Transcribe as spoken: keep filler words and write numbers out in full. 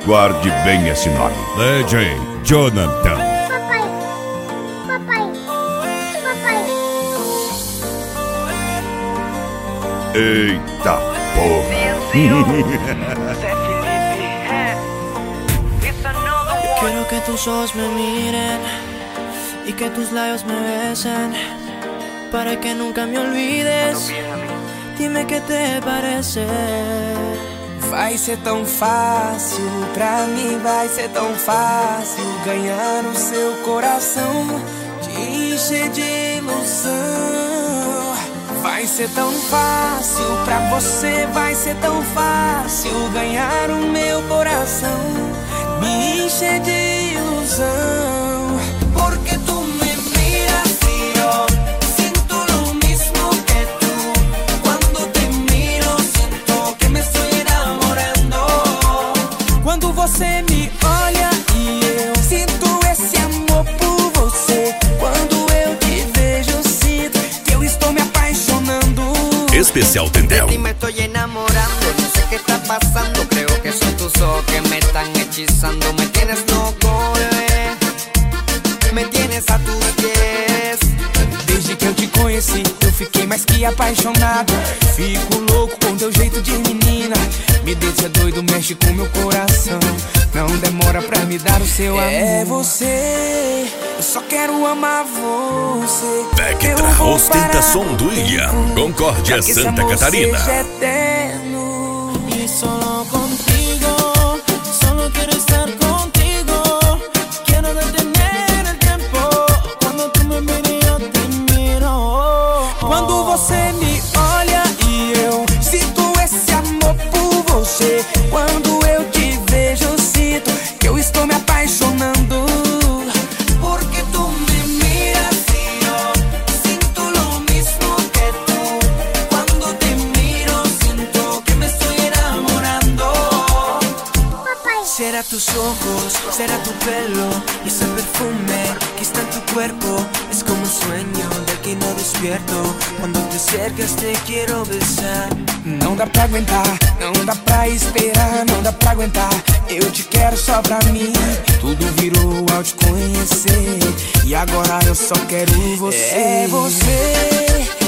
Guarde bem esse nome. D J Jonathan. Papai, papai, papai. Eita porra. Quiero que tus ojos me miren y que tus labios me besen, para que nunca me olvides. Dime qué te parece. Vai ser tão fácil, pra mim vai ser tão fácil ganhar o seu coração, te encher de ilusão. Vai ser tão fácil, pra você vai ser tão fácil ganhar o meu coração, me encher de ilusão. Porque tu me miras y yo siento lo mismo que tú. Cuando te miro siento que me estoy enamorando. Quando você me olha e eu sinto esse amor por você. Quando eu te vejo sinto que eu estou me apaixonando. Especial Tendel. De ti me estoy enamorando, no sé qué está pasando. Creo que son tus ojos que me están hechizando. Me tienes loco, bebé, me tienes a tus pies. Desde que eu te conheci, eu fiquei mais que apaixonado. Fico louco com teu jeito de menina. Me deixa doido, mexe com meu coração. Não demora pra me dar o seu amor. É você, eu só quero amar você. Vectra, ostentação do Ilha, Concórdia, Santa Catarina. Seja eterno. Y solo contigo, solo quiero estar contigo. Quiero detener el tiempo. Cuando tú me miras yo te miro. Quando você me olha e eu sinto esse amor por você. Quando eu te vejo sinto que eu estou me apaixonando. Porque tu me miras y yo siento lo mismo que tú. Cuando te miro siento que me estoy enamorando. Papai, Será tus ojos, será tu pelo y ese perfume que está en tu cuerpo. Es como un sueño del que no despierto. Cuando te acercas te quiero besar. Não dá pra aguentar, não dá pra esperar, não dá pra aguentar. Eu te quero só pra mim. Tudo virou ao te conhecer e agora eu só quero você. É você,